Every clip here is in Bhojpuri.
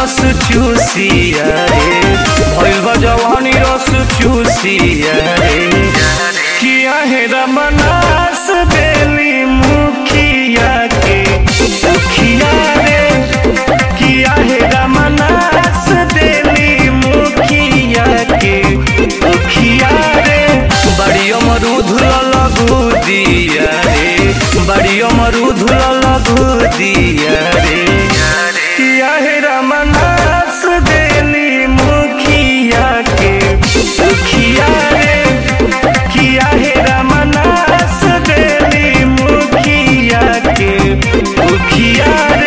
रस चूसिया रे भइल बा जवानी रस चूसिया रे किया है रमनास देली मुखिया के मुखिया रे किया है रमनास देली मुखिया के मुखिया रे बड़ी अमरूद लगू दिया रे बड़ी अमरूद लगू दिया रे किया है रमनास देली मुखिया के मुखिया रे किया है रमनास देली मुखिया के मुखिया रे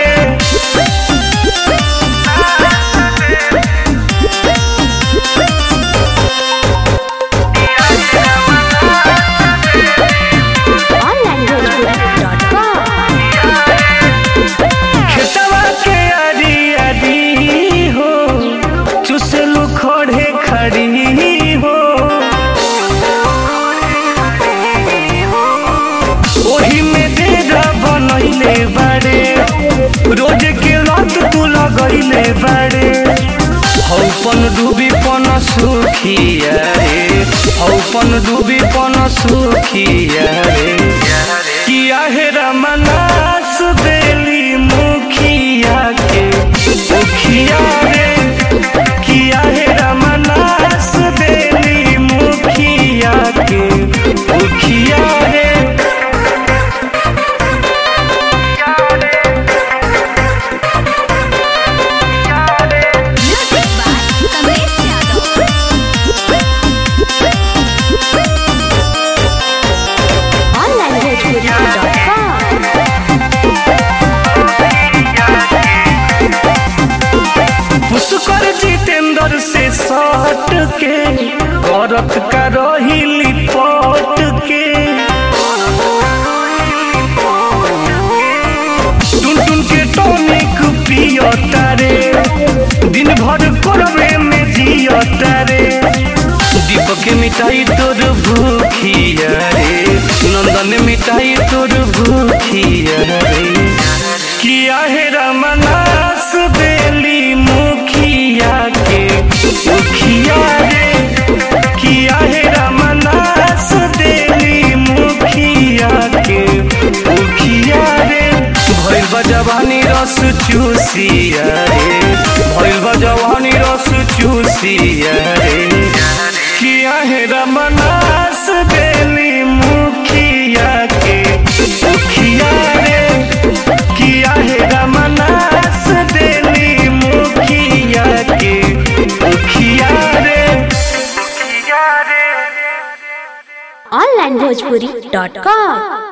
रोज के रात तू लगैले बाड़े हौपन डूबी पन सुखिया रे हौपन डूबी पन सुखिया रे किया है रमनास देली मुखिया के मुखिया रे किया है रमनास देली मुखिया के मुखिया रे पुष्कर जितेंद्र से सट के औरत का रही लिपट के टुन टुन के टॉनिक पियता रे दिन भर करवे में जियता रे दीपक के मिठाई तोर भूखिया रे नंदन मिठाई तोर भूखिया रे किया है रमनास देली मुखिया के मुखिया रे किया है रमनास देली मुखिया के मुखिया रे भइल बा जवानी रस चूसिया रे भइल बा जवानी रस चूसिया रे किया है रमनास देली मुखिया के मुखिया रे किया है रमनास देली मुखिया के मुखिया रे onlinebhojpuri.com